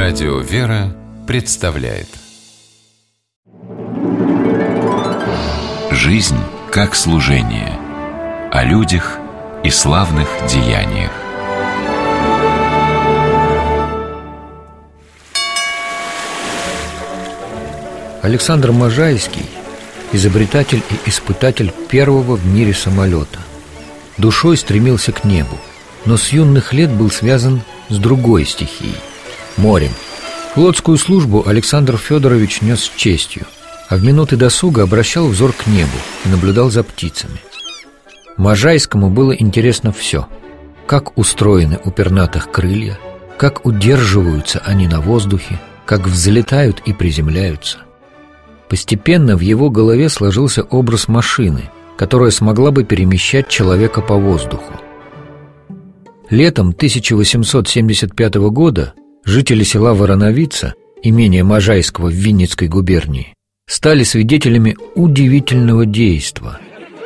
Радио «Вера» представляет «Жизнь как служение». О людях и славных деяниях. Александр Можайский – изобретатель и испытатель первого в мире самолета. Душой стремился к небу, но с юных лет был связан с другой стихией – морем. Флотскую службу Александр Федорович нес с честью, а в минуты досуга обращал взор к небу и наблюдал за птицами. Можайскому было интересно все: как устроены у пернатых крылья, как удерживаются они на воздухе, как взлетают и приземляются. Постепенно в его голове сложился образ машины, которая смогла бы перемещать человека по воздуху. Летом 1875 года жители села Вороновица, имения Можайского в Винницкой губернии, стали свидетелями удивительного действа.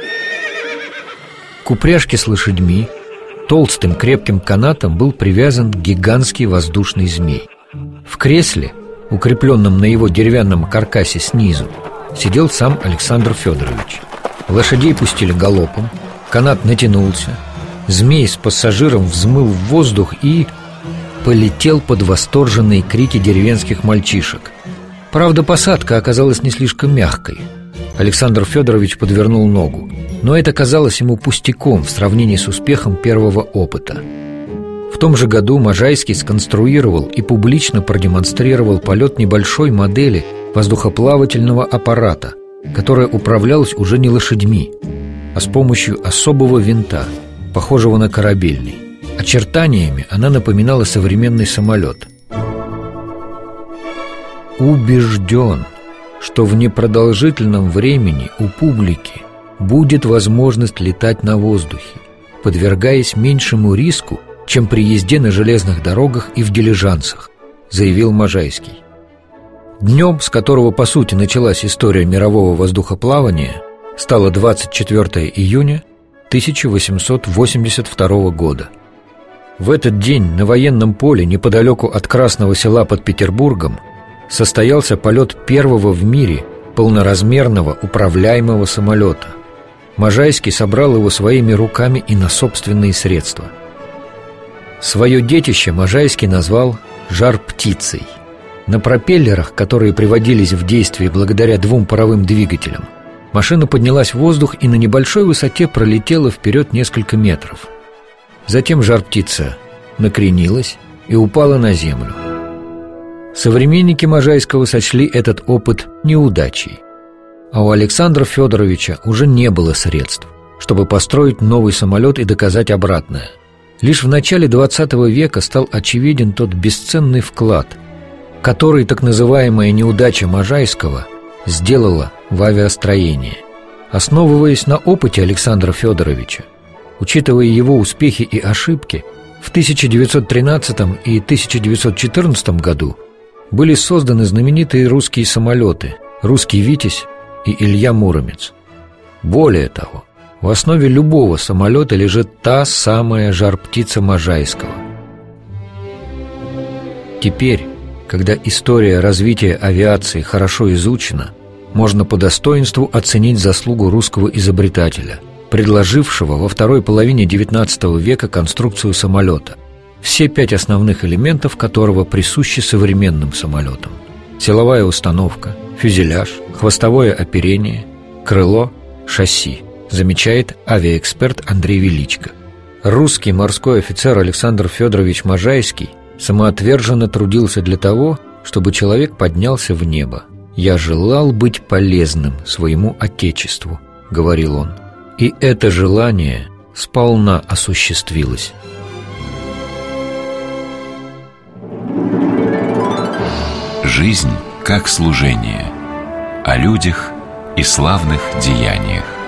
К упряжке с лошадьми толстым крепким канатом был привязан гигантский воздушный змей. В кресле, укрепленном на его деревянном каркасе снизу, сидел сам Александр Федорович. Лошадей пустили галопом, канат натянулся, змей с пассажиром взмыл в воздух и полетел под восторженные крики деревенских мальчишек. Правда, посадка оказалась не слишком мягкой. Александр Федорович подвернул ногу, но это казалось ему пустяком в сравнении с успехом первого опыта. В том же году Можайский сконструировал и публично продемонстрировал полет небольшой модели воздухоплавательного аппарата, которая управлялась уже не лошадьми, а с помощью особого винта, похожего на корабельный. Очертаниями она напоминала современный самолет. Убежден, что в непродолжительном времени у публики будет возможность летать на воздухе, подвергаясь меньшему риску, чем при езде на железных дорогах и в дилижансах, заявил Можайский. Днем, с которого по сути началась история мирового воздухоплавания, стало 24 июня 1882 года. В этот день на военном поле неподалеку от Красного Села под Петербургом состоялся полет первого в мире полноразмерного управляемого самолета. Можайский собрал его своими руками и на собственные средства. Свое детище Можайский назвал «жар-птицей». На пропеллерах, которые приводились в действие благодаря двум паровым двигателям, машина поднялась в воздух и на небольшой высоте пролетела вперед несколько метров. Затем жар-птица накренилась и упала на землю. Современники Можайского сочли этот опыт неудачей, а у Александра Федоровича уже не было средств, чтобы построить новый самолет и доказать обратное. Лишь в начале XX века стал очевиден тот бесценный вклад, который так называемая неудача Можайского сделала в авиастроении. Основываясь на опыте Александра Федоровича, учитывая его успехи и ошибки, в 1913 и 1914 году были созданы знаменитые русские самолеты «Русский Витязь» и «Илья Муромец». Более того, в основе любого самолета лежит та самая жар-птица Можайского. Теперь, когда история развития авиации хорошо изучена, можно по достоинству оценить заслугу русского изобретателя, предложившего во второй половине XIX века конструкцию самолета, все 5 основных элементов которого присущи современным самолетам: силовая установка, фюзеляж, хвостовое оперение, крыло, шасси, замечает авиаэксперт Андрей Величко. Русский морской офицер Александр Федорович Можайский самоотверженно трудился для того, чтобы человек поднялся в небо. «Я желал быть полезным своему Отечеству», — говорил он. И это желание сполна осуществилось. Жизнь как служение. О людях и славных деяниях.